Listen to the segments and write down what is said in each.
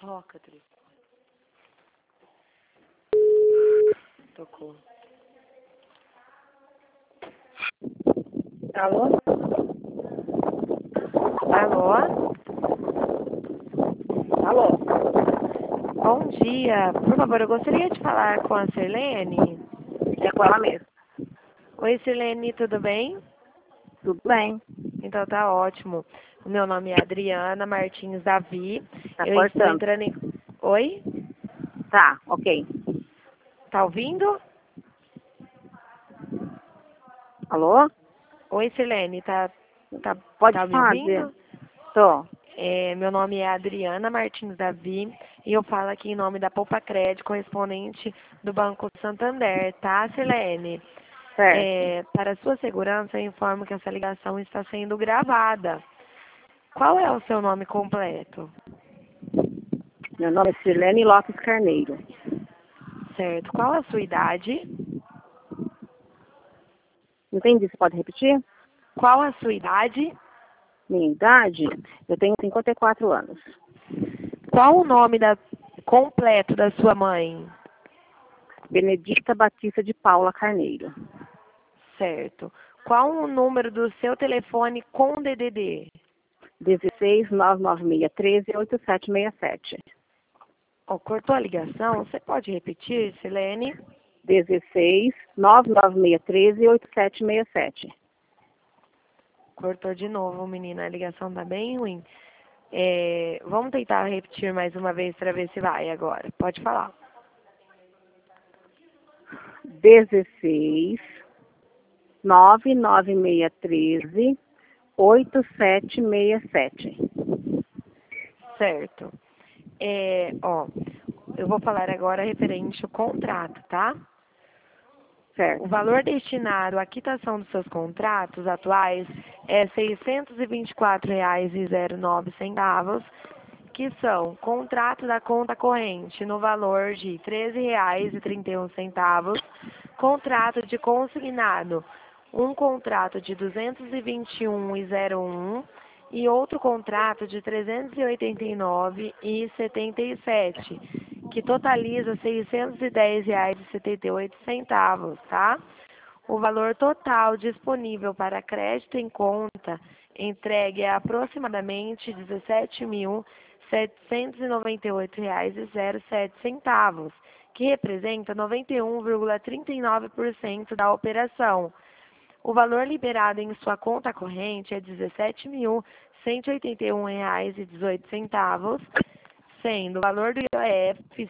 Toca, Tri. Tocou. Alô? Alô? Alô? Bom dia. Por favor, eu gostaria de falar com a Sirlene. É com ela mesmo. Oi, Sirlene, tudo bem? Tudo bem. Então tá ótimo. O meu nome é Adriana Martins Davi. Tá Eu estou cortando. entrando em... Oi? Tá, ok. Tá ouvindo? Alô? Oi, Sirlene, tá Pode me fazer. ouvindo? Tô. Meu nome é Adriana Martins Davi e eu falo aqui em nome da Poupa Crédito, correspondente do Banco Santander, tá, Sirlene? Certo. Para sua segurança, eu informo que essa ligação está sendo gravada. Qual é o seu nome completo? Meu nome é Sirlene Lopes Carneiro. Certo. Qual a sua idade? Entendi, você pode repetir? Qual a sua idade? Minha idade? Eu tenho 54 anos. Qual o nome completo da sua mãe? Benedicta Batista de Paula Carneiro. Certo. Qual o número do seu telefone com DDD? 16 996 13 8767. Oh, cortou a ligação? Você pode repetir, Silene? 16 996 13 8767. Cortou de novo, menina. A ligação tá bem ruim. Vamos tentar repetir mais uma vez para ver se vai agora. Pode falar. 16 996 13 8767. Certo. Eu vou falar agora referente ao contrato, tá? Certo. O valor destinado à quitação dos seus contratos atuais é R$ 624,09, que são contrato da conta corrente no valor de R$ 13,31, contrato de consignado, um contrato de R$ 221,01 e outro contrato de R$ 389,77, que totaliza R$ 610,78, tá? O valor total disponível para crédito em conta entregue é aproximadamente R$ 17.798,07, que representa 91,39% da operação. O valor liberado em sua conta corrente é R$ 17.181,18, sendo o valor do IOF R$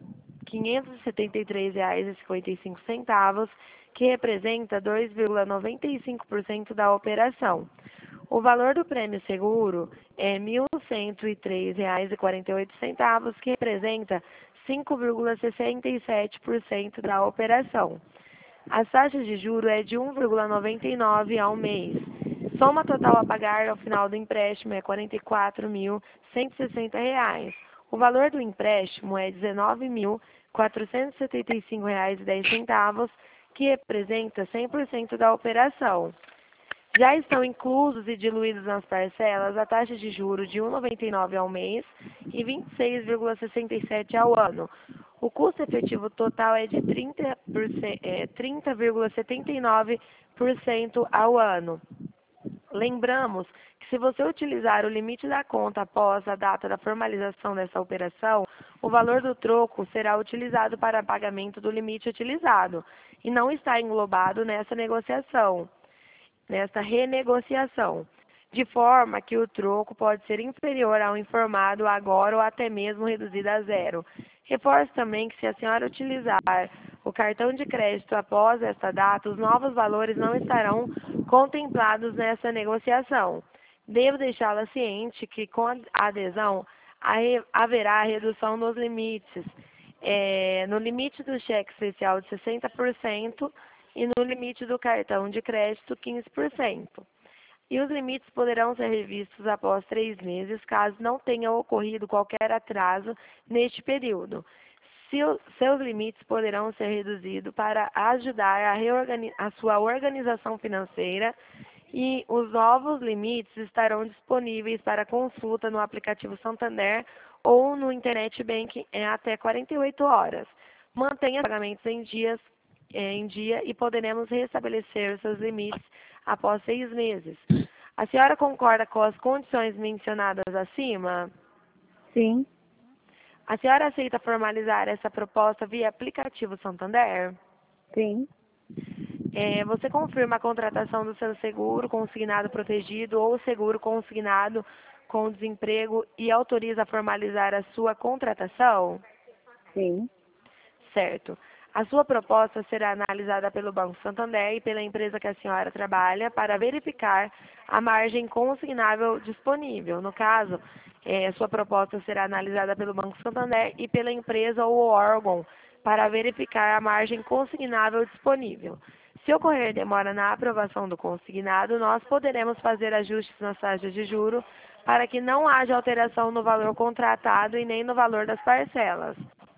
573,55, que representa 2,95% da operação. O valor do prêmio seguro é R$ 1.103,48, que representa 5,67% da operação. As taxas de juros é de 1,99 ao mês. Soma total a pagar ao final do empréstimo é R$ 44.160. O valor do empréstimo é R$ 19.475,10, que representa 100% da operação. Já estão inclusos e diluídos nas parcelas a taxa de juros de R$ 1,99 ao mês e 26,67 ao ano. O custo efetivo total é de 30,79% ao ano. Lembramos que se você utilizar o limite da conta após a data da formalização dessa operação, o valor do troco será utilizado para pagamento do limite utilizado e não está englobado nessa renegociação, de forma que o troco pode ser inferior ao informado agora ou até mesmo reduzido a zero. Reforço também que se a senhora utilizar o cartão de crédito após esta data, os novos valores não estarão contemplados nessa negociação. Devo deixá-la ciente que com a adesão haverá redução nos limites, no limite do cheque especial de 60% e no limite do cartão de crédito 15%. E os limites poderão ser revistos após 3 meses, caso não tenha ocorrido qualquer atraso neste período. Seus limites poderão ser reduzidos para ajudar a sua organização financeira e os novos limites estarão disponíveis para consulta no aplicativo Santander ou no Internet Banking em até 48 horas. Mantenha os pagamentos em dia e poderemos restabelecer os seus limites após 6 meses. A senhora concorda com as condições mencionadas acima? Sim. A senhora aceita formalizar essa proposta via aplicativo Santander? Sim. Você confirma a contratação do seu seguro consignado protegido ou seguro consignado com desemprego e autoriza a formalizar a sua contratação? Sim. Certo. A sua proposta será analisada pelo Banco Santander e pela empresa que a senhora trabalha para verificar a margem consignável disponível. No caso, sua proposta será analisada pelo Banco Santander e pela empresa ou órgão para verificar a margem consignável disponível. Se ocorrer demora na aprovação do consignado, nós poderemos fazer ajustes nas taxas de juros para que não haja alteração no valor contratado e nem no valor das parcelas.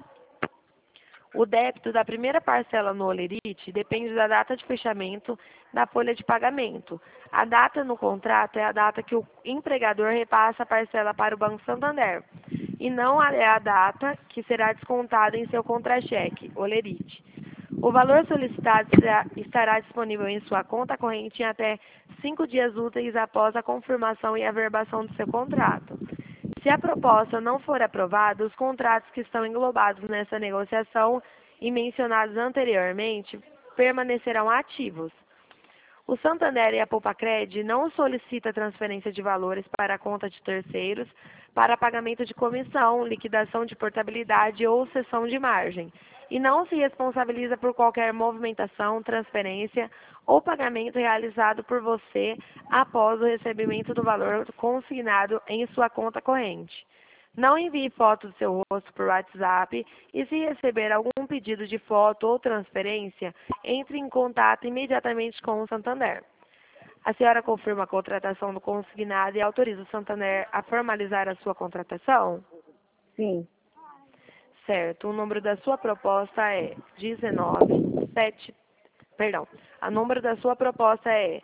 O débito da primeira parcela no Olerite depende da data de fechamento da folha de pagamento. A data no contrato é a data que o empregador repassa a parcela para o Banco Santander, e não é a data que será descontada em seu contra-cheque, Olerite. O valor solicitado estará disponível em sua conta corrente em até 5 dias úteis após a confirmação e averbação do seu contrato. Se a proposta não for aprovada, os contratos que estão englobados nessa negociação e mencionados anteriormente permanecerão ativos. O Santander e a Poupacred não solicitam transferência de valores para a conta de terceiros para pagamento de comissão, liquidação de portabilidade ou cessão de margem, e não se responsabiliza por qualquer movimentação, transferência ou pagamento realizado por você após o recebimento do valor consignado em sua conta corrente. Não envie foto do seu rosto por WhatsApp e, se receber algum pedido de foto ou transferência, entre em contato imediatamente com o Santander. A senhora confirma a contratação do consignado e autoriza o Santander a formalizar a sua contratação? Sim. Certo. O número da sua proposta é o número da sua proposta é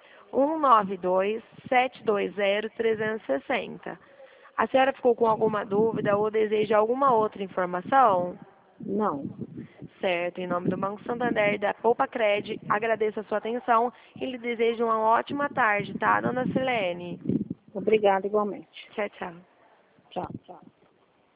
192-720-360. A senhora ficou com alguma dúvida ou deseja alguma outra informação? Não. Certo. Em nome do Banco Santander e da Poupacred, agradeço a sua atenção e lhe desejo uma ótima tarde, tá, dona Silene? Obrigada igualmente. Tchau, tchau. Tchau, tchau.